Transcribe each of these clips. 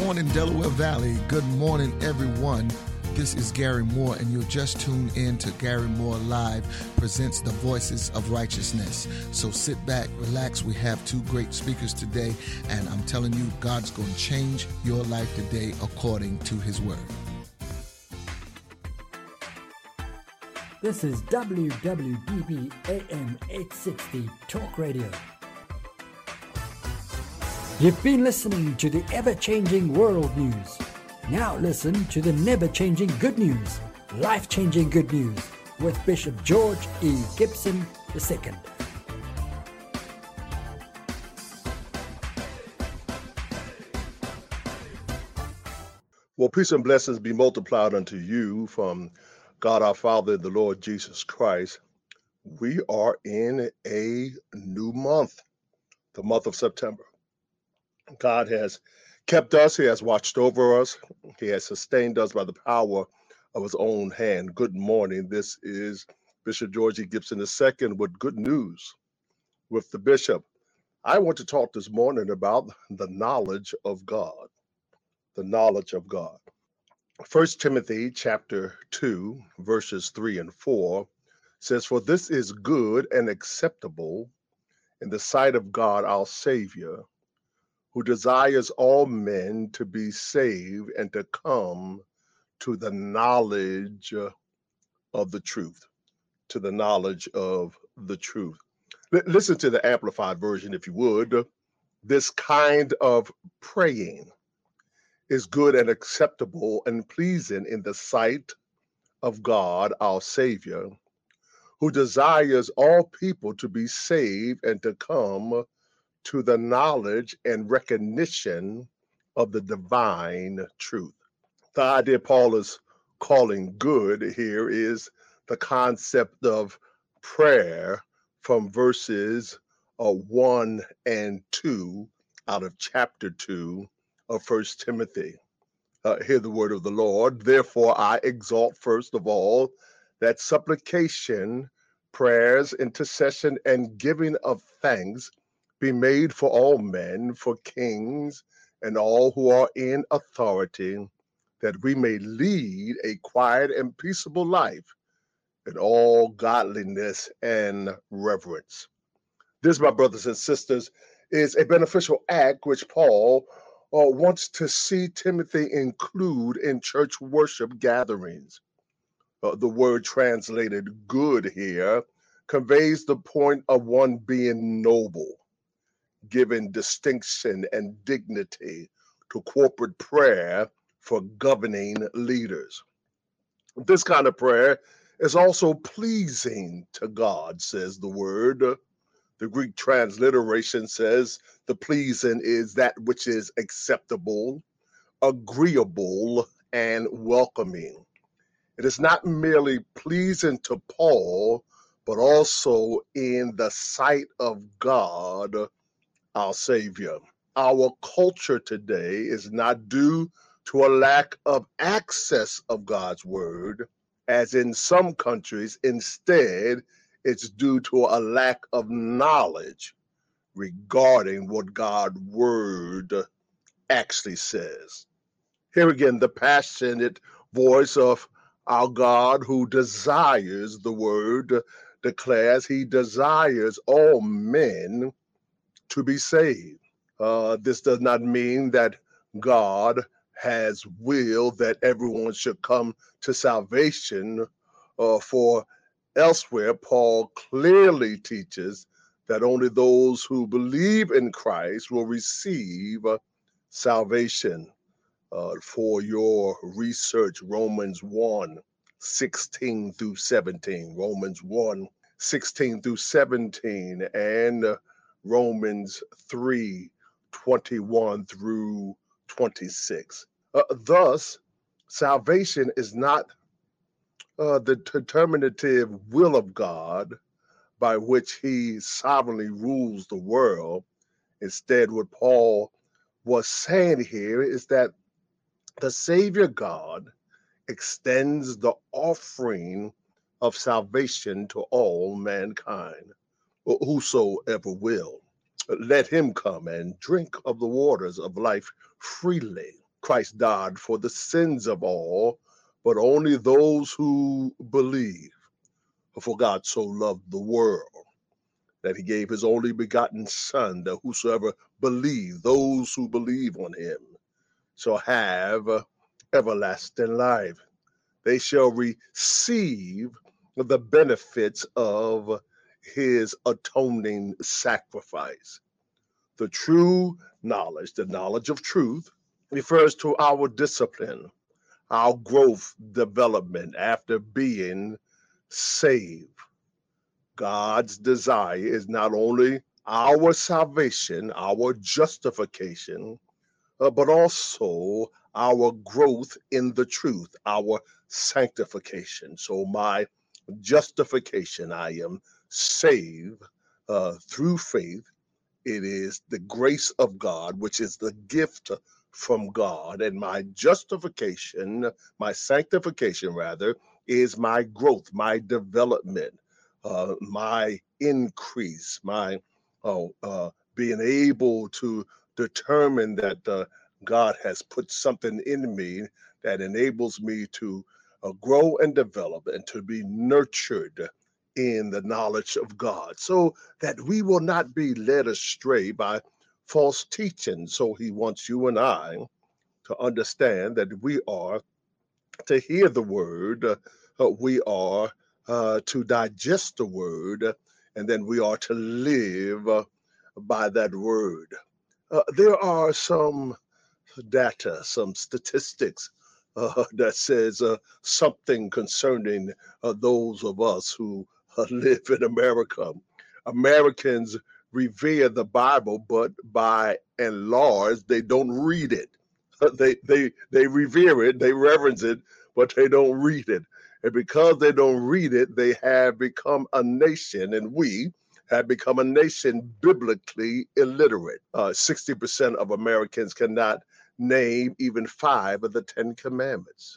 morning, Delaware Valley. Good morning, everyone. This is Gary Moore, and you're just tuned in to Gary Moore Live presents the Voices of Righteousness. So sit back, relax. We have two great speakers today, and I'm telling you, God's going to change your life today according to his word. This is WWDB AM 860 Talk Radio. You've been listening to the ever-changing world news. Now listen to the never-changing good news, life-changing good news with Bishop George E. Gibson II. Well, peace and blessings be multiplied unto you from God our Father and the Lord Jesus Christ. We are in a new month, the month of September. God has kept us. He has watched over us. He has sustained us by the power of his own hand. Good morning. This is Bishop George E. Gibson II with good news with the bishop. I want to talk this morning about the knowledge of God. The knowledge of God. 1 Timothy chapter 2, verses 3 and 4 says, "For this is good and acceptable in the sight of God our Savior, who desires all men to be saved and to come to the knowledge of the truth." To the knowledge of the truth. Listen to the Amplified version, if you would. This kind of praying is good and acceptable and pleasing in the sight of God, our Savior, who desires all people to be saved and to come to the knowledge and recognition of the divine truth. The idea Paul is calling good here is the concept of prayer from verses 1 and 2 out of chapter 2 of 1 Timothy. Hear the word of the Lord. "Therefore I exhort first of all that supplication, prayers, intercession, and giving of thanks be made for all men, for kings, and all who are in authority, that we may lead a quiet and peaceable life in all godliness and reverence." This, my brothers and sisters, is a beneficial act which Paul wants to see Timothy include in church worship gatherings. The word translated good here conveys the point of one being noble, giving distinction and dignity to corporate prayer for governing leaders. This kind of prayer is also pleasing to God, says the word. The Greek transliteration says the pleasing is that which is acceptable, agreeable, and welcoming. It is not merely pleasing to Paul, but also in the sight of God, our Savior. Our culture today is not due to a lack of access of God's word, as in some countries. Instead, it's due to a lack of knowledge regarding what God's word actually says. Here again, the passionate voice of our God, who desires, the word declares, he desires all men to be saved. This does not mean that God has willed that everyone should come to salvation, for elsewhere Paul clearly teaches that only those who believe in Christ will receive salvation. For your research, Romans 1:16 through 17, Romans 1:16 through 17, and Romans 3:21 through 26. Thus, salvation is not the determinative will of God by which he sovereignly rules the world. Instead, what Paul was saying here is that the Savior God extends the offering of salvation to all mankind, whosoever will. Let him come and drink of the waters of life freely. Christ died for the sins of all, but only those who believe. For God so loved the world that he gave his only begotten Son, that whosoever believe, those who believe on him, shall have everlasting life. They shall receive the benefits of his atoning sacrifice. The true knowledge, the knowledge of truth, refers to our discipline, our growth, development after being saved. God's desire is not only our salvation, our justification, but also our growth in the truth, our sanctification. So my justification, I am saved through faith. It is the grace of God, which is the gift from God. And my justification, my sanctification rather, is my growth, my development, my increase, my being able to determine that God has put something in me that enables me to grow and develop and to be nurtured in the knowledge of God, so that we will not be led astray by false teaching. So he wants you and I to understand that we are to hear the word, we are to digest the word, and then we are to live by that word. There are some data, some statistics that says something concerning those of us who live in America. Americans revere the Bible, but by and large, they don't read it. They revere it, they reverence it, but they don't read it. And because they don't read it, they have become a nation, and we have become a nation biblically illiterate. 60% of Americans cannot name even 5 of the 10 commandments.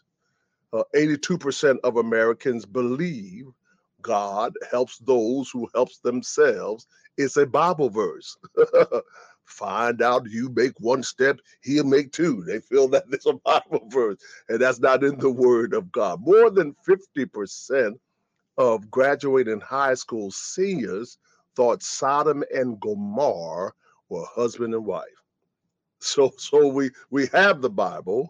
82% of Americans believe God helps those who helps themselves. It's a Bible verse. Find out, you make one step, he'll make 2. They feel that there's a Bible verse, and that's not in the word of God. More than 50% of graduating high school seniors thought Sodom and Gomorrah were husband and wife. So we have the Bible,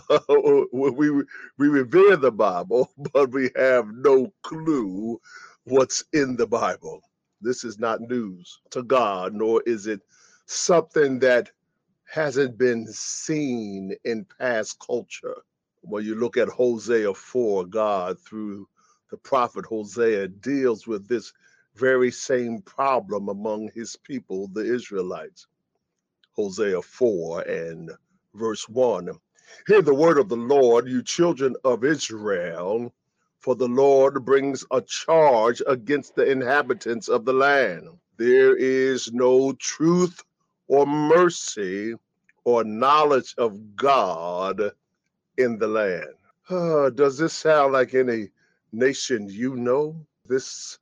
we revere the Bible, but we have no clue what's in the Bible. This is not news to God, nor is it something that hasn't been seen in past culture. When you look at Hosea 4, God, through the prophet Hosea, deals with this very same problem among his people, the Israelites. Hosea 4 and verse 1. Hear the word of the Lord, you children of Israel, for the Lord brings a charge against the inhabitants of the land. There is no truth or mercy or knowledge of God in the land. Does this sound like any nation you know? This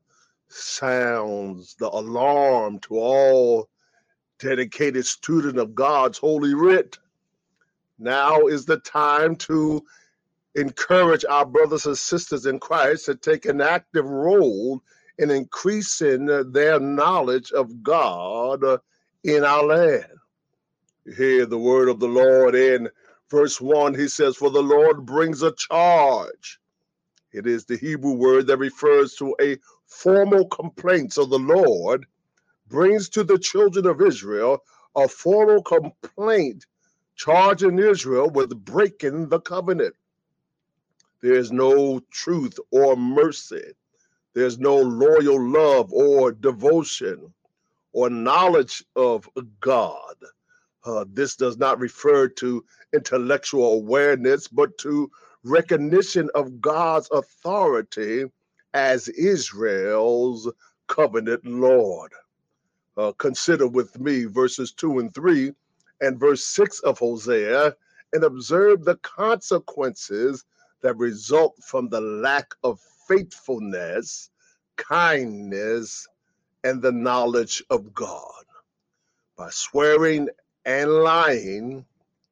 sounds the alarm to all dedicated student of God's holy writ. Now is the time to encourage our brothers and sisters in Christ to take an active role in increasing their knowledge of God in our land. Hear the word of the Lord in verse 1. He says, for the Lord brings a charge. It is the Hebrew word that refers to a formal complaint. So the Lord brings to the children of Israel a formal complaint charging Israel with breaking the covenant. There is no truth or mercy. There's no loyal love or devotion or knowledge of God. This does not refer to intellectual awareness, but to recognition of God's authority as Israel's covenant Lord. Consider with me verses 2 and 3 and verse 6 of Hosea and observe the consequences that result from the lack of faithfulness, kindness, and the knowledge of God. By swearing and lying,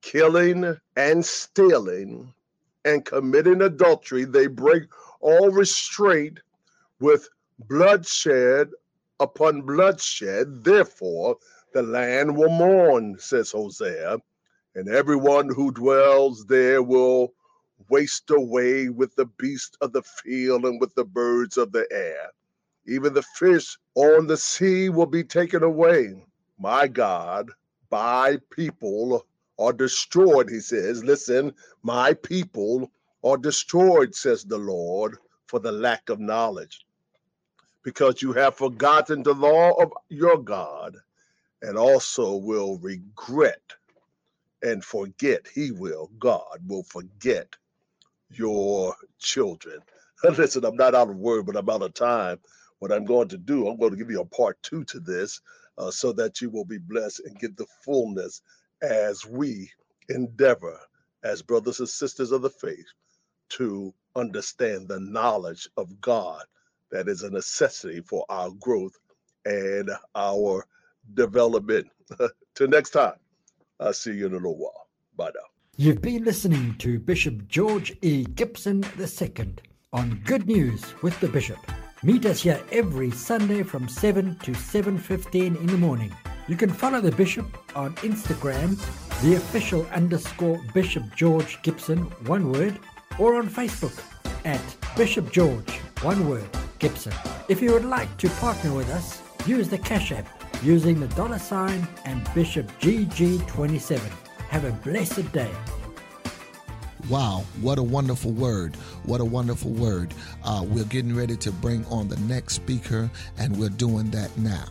killing and stealing and committing adultery. They break all restraint with bloodshed upon bloodshed. Therefore, the land will mourn, says Hosea, and everyone who dwells there will waste away with the beasts of the field and with the birds of the air. Even the fish on the sea will be taken away. My God, my people are destroyed, he says. Listen, my people are destroyed, says the Lord, for the lack of knowledge, because you have forgotten the law of your God, and also will regret and forget. God will forget your children. Listen, I'm not out of word, but I'm out of time. What I'm going to do, I'm going to give you a part 2 to this so that you will be blessed and get the fullness as we endeavor as brothers and sisters of the faith to understand the knowledge of God that is a necessity for our growth and our development. Till next time, I'll see you in a little while. Bye now. You've been listening to Bishop George E. Gibson II on Good News with the Bishop. Meet us here every Sunday from 7 to 7:15 in the morning. You can follow the Bishop on Instagram, the official _ Bishop George Gibson, one word, or on Facebook at Bishop George, one word, Gibson. If you would like to partner with us, use the Cash App using the $ and Bishop GG27. Have a blessed day. Wow, what a wonderful word. What a wonderful word. We're getting ready to bring on the next speaker, and we're doing that now.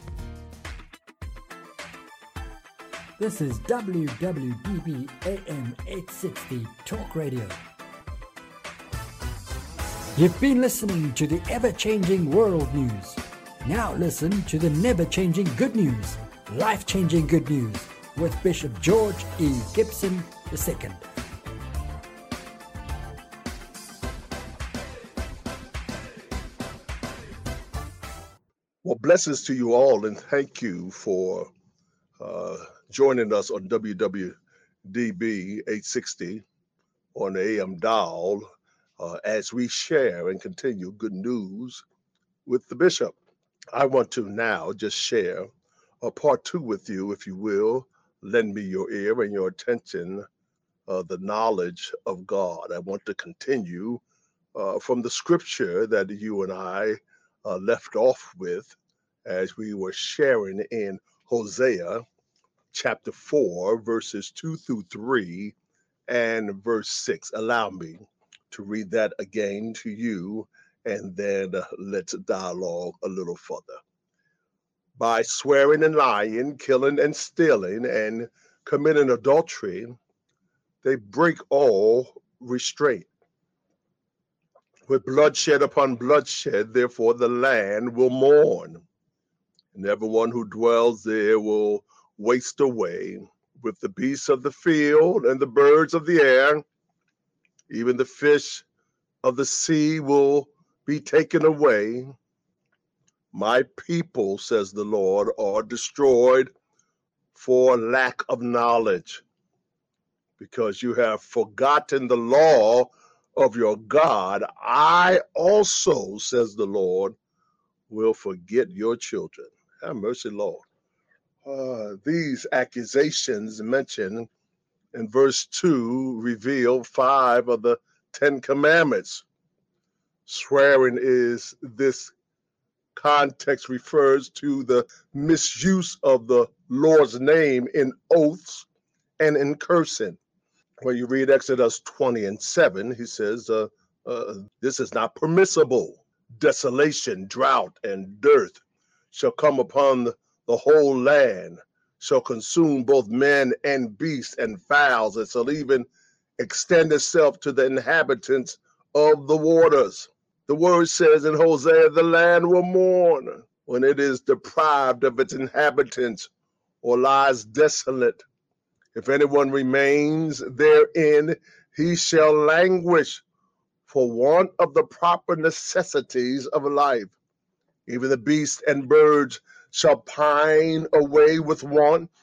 This is WWDB AM 860 Talk Radio. You've been listening to the ever-changing world news. Now listen to the never-changing good news, life-changing good news with Bishop George E. Gibson II. Well, blessings to you all, and thank you for joining us on WWDB 860 on the AM dial as we share and continue good news with the Bishop. I want to now just share a part 2 with you, if you will. Lend me your ear and your attention, the knowledge of God. I want to continue from the scripture that you and I left off with as we were sharing in Hosea chapter 4, verses 2 through 3 and verse 6. Allow me to read that again to you, and then let's dialogue a little further. By swearing and lying, killing and stealing, and committing adultery, they break all restraint. With bloodshed upon bloodshed, therefore the land will mourn, and everyone who dwells there will waste away with the beasts of the field and the birds of the air. Even the fish of the sea will be taken away. My people, says the Lord, are destroyed for lack of knowledge, because you have forgotten the law of your God. I also, says the Lord, will forget your children. Have mercy, Lord. These accusations mentioned in verse 2 reveal 5 of the 10 commandments. Swearing is this context refers to the misuse of the Lord's name in oaths and in cursing. When you read Exodus 20:7, he says, this is not permissible. Desolation, drought, and dearth shall come upon the whole land, shall consume both men and beasts and fowls, and shall even extend itself to the inhabitants of the waters. The word says in Hosea, the land will mourn when it is deprived of its inhabitants or lies desolate. If anyone remains therein, he shall languish for want of the proper necessities of life. Even the beasts and birds shall pine away with want,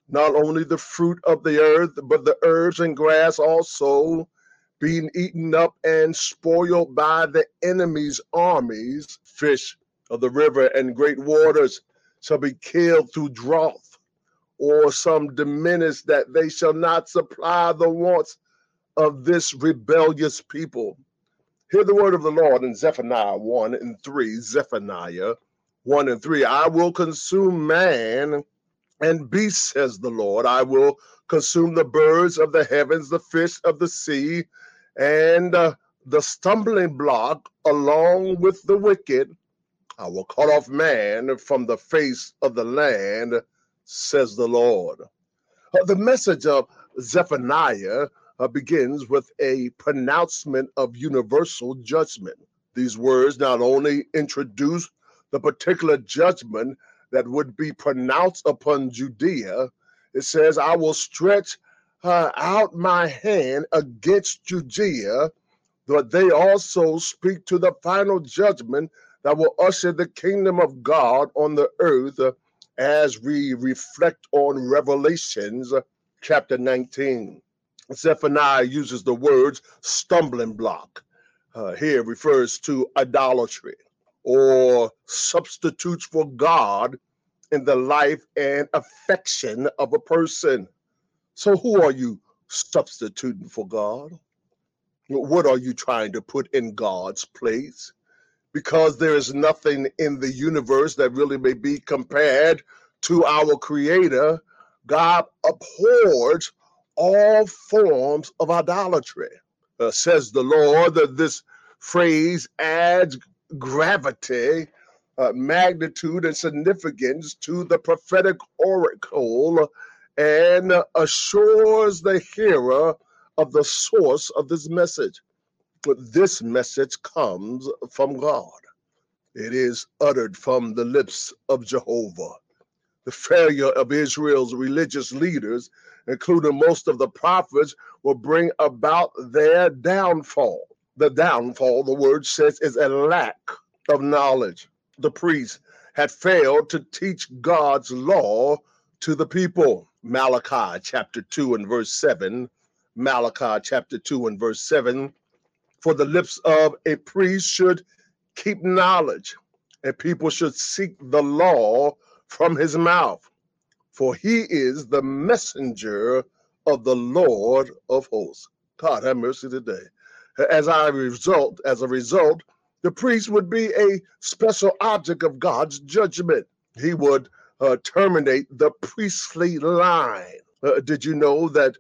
not only the fruit of the earth, but the herbs and grass also, being eaten up and spoiled by the enemy's armies. Fish of the river and great waters shall be killed through drought, or some diminish, that they shall not supply the wants of this rebellious people. Hear the word of the Lord in Zephaniah 1 and 3. Zephaniah 1 and 3. I will consume man and beast, says the Lord. I will consume the birds of the heavens, the fish of the sea, and the stumbling block along with the wicked. I will cut off man from the face of the land, says the Lord. The message of Zephaniah begins with a pronouncement of universal judgment. These words not only introduce the particular judgment that would be pronounced upon Judea, it says, I will stretch out my hand against Judea, but they also speak to the final judgment that will usher the kingdom of God on the earth, as we reflect on Revelations chapter 19. Zephaniah uses the words stumbling block. Here refers to idolatry or substitutes for God in the life and affection of a person. So who are you substituting for God? What are you trying to put in God's place? Because there is nothing in the universe that really may be compared to our Creator, God abhors all forms of idolatry. Says the Lord, that this phrase adds gravity, magnitude, and significance to the prophetic oracle, and assures the hearer of the source of this message. But this message comes from God. It is uttered from the lips of Jehovah. The failure of Israel's religious leaders, including most of the prophets, will bring about their downfall. The downfall, the word says, is a lack of knowledge. The priests had failed to teach God's law to the people. Malachi chapter 2 and verse 7. Malachi chapter 2 and verse 7. For the lips of a priest should keep knowledge, and people should seek the law from his mouth, for he is the messenger of the Lord of hosts. God have mercy today. As a result, the priest would be a special object of God's judgment. He would terminate the priestly line. Did you know that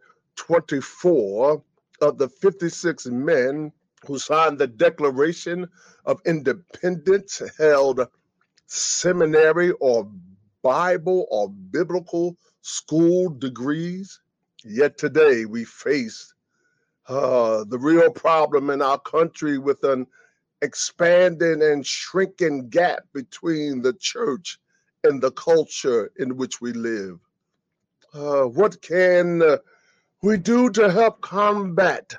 24 of the 56 men who signed the Declaration of Independence held seminary or Bible or biblical school degrees? Yet today we face the real problem in our country with an expanding and shrinking gap between the church and the culture in which we live. What can we do to help combat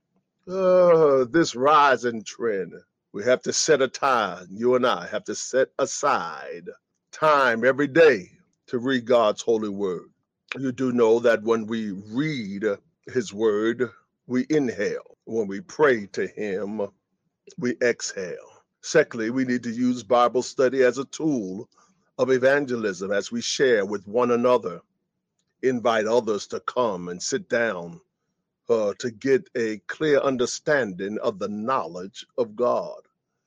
this rising trend? We have to set a time. You and I have to set aside time every day to read God's holy word. You do know that when we read his word, we inhale. When we pray to him, we exhale. Secondly, we need to use Bible study as a tool of evangelism as we share with one another, invite others to come and sit down to get a clear understanding of the knowledge of God.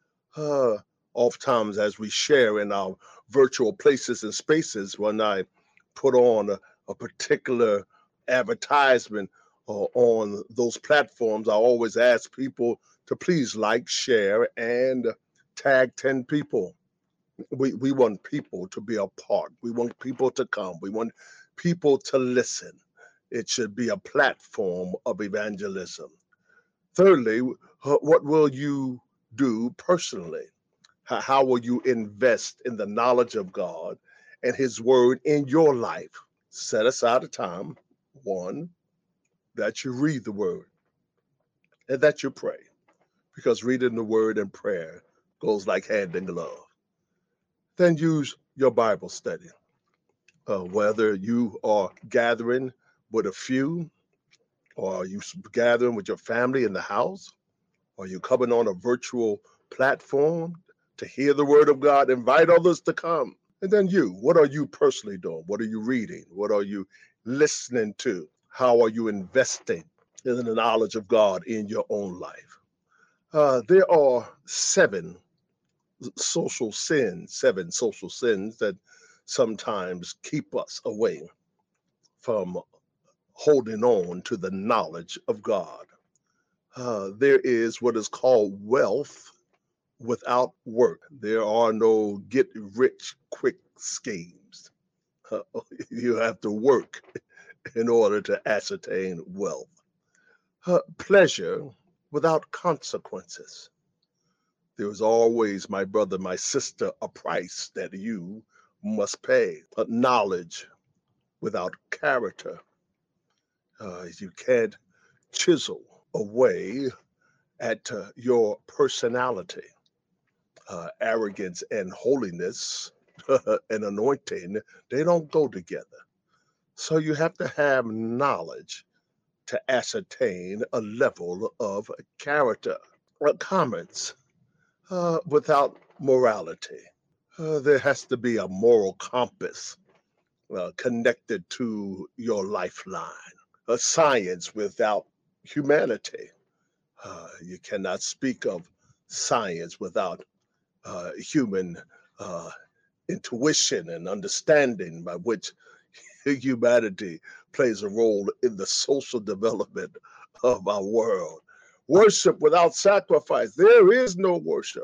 Oftentimes, as we share in our virtual places and spaces, when I put on a particular advertisement on those platforms, I always ask people to please like, share, and tag 10 people. We want people to be a part. We want people to come. We want people to listen. It should be a platform of evangelism. Thirdly, what will you do personally? How will you invest in the knowledge of God and his word in your life? Set aside a time, one, that you read the word and that you pray, because reading the word and prayer goes like hand in glove. Then use your Bible study. whether you are gathering with a few, or are you gathering with your family in the house, or you coming on a virtual platform to hear the word of God, invite others to come. And then what are you personally doing? What are you reading? What are you listening to? How are you investing in the knowledge of God in your own life? There are seven social sins that sometimes keep us away from holding on to the knowledge of God. There is what is called wealth without work. There are no get rich quick schemes. You have to work in order to ascertain wealth. Pleasure without consequences. There is always, my brother, my sister, a price that you must pay. Knowledge without character. You can't chisel away at your personality. Arrogance and holiness and anointing, they don't go together. So you have to have knowledge to ascertain a level of character. Comments without morality. There has to be a moral compass connected to your lifeline. A science without humanity. You cannot speak of science without human intuition and understanding by which humanity plays a role in the social development of our world. Worship without sacrifice. There is no worship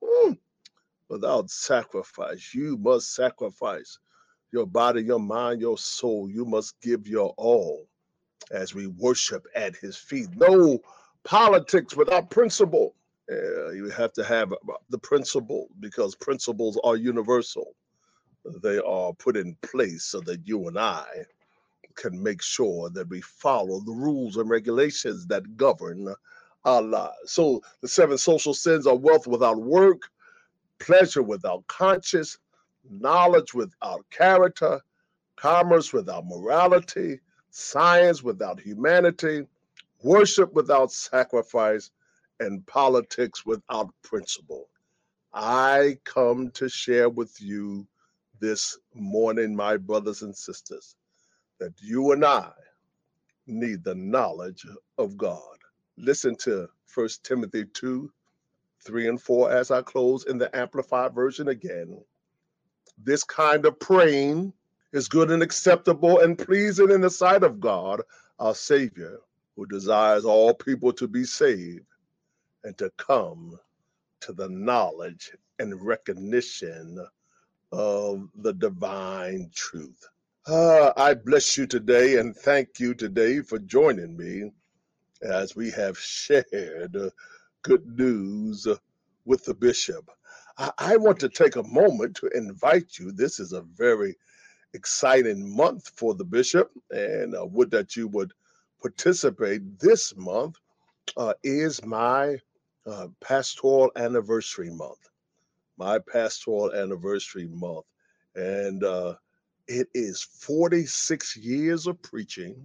without sacrifice. You must sacrifice your body, your mind, your soul. You must give your all as we worship at his feet. No politics without principle. You have to have the principle, because principles are universal. They are put in place so that you and I can make sure that we follow the rules and regulations that govern our lives. So the seven social sins are wealth without work, pleasure without conscience, knowledge without character, commerce without morality, science without humanity, worship without sacrifice, and politics without principle. I come to share with you this morning, my brothers and sisters, that you and I need the knowledge of God. Listen to 1 Timothy 2, 3 and 4 as I close in the Amplified Version again. This kind of praying is good and acceptable and pleasing in the sight of God, our Savior, who desires all people to be saved and to come to the knowledge and recognition of the divine truth. I bless you today and thank you today for joining me as we have shared good news with the bishop. I want to take a moment to invite you. This is a very exciting month for the bishop, and would that you would participate. This month is my pastoral anniversary month. My pastoral anniversary month. And it is 46 years of preaching,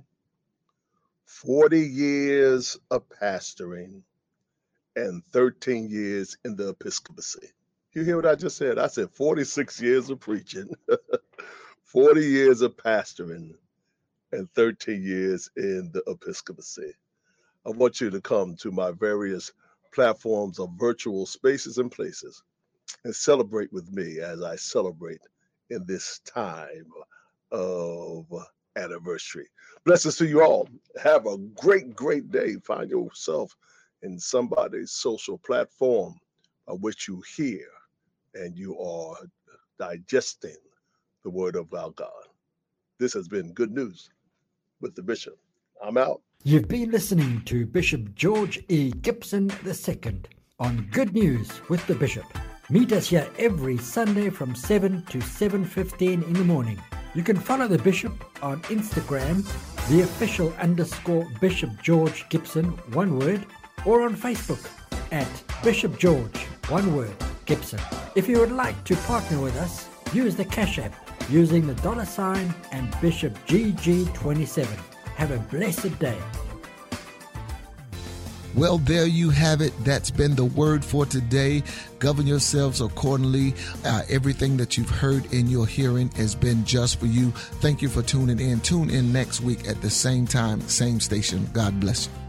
40 years of pastoring, and 13 years in the episcopacy. You hear what I just said? I said 46 years of preaching, 40 years of pastoring, and 13 years in the episcopacy. I want you to come to my various platforms of virtual spaces and places and celebrate with me as I celebrate in this time of anniversary. Blessings to you all. Have a great, great day. Find yourself in somebody's social platform by which you hear and you are digesting the word of our God. This has been Good News with the Bishop. I'm out. You've been listening to Bishop George E. Gibson II on Good News with the Bishop. Meet us here every Sunday from 7 to 7:15 in the morning. You can follow the Bishop on Instagram, the official _ Bishop George Gibson, one word, or on Facebook at Bishop George, one word, Gibson. If you would like to partner with us, use the Cash App using the $ and Bishop GG27. Have a blessed day. Well, there you have it. That's been the word for today. Govern yourselves accordingly. Everything that you've heard in your hearing has been just for you. Thank you for tuning in. Tune in next week at the same time, same station. God bless you.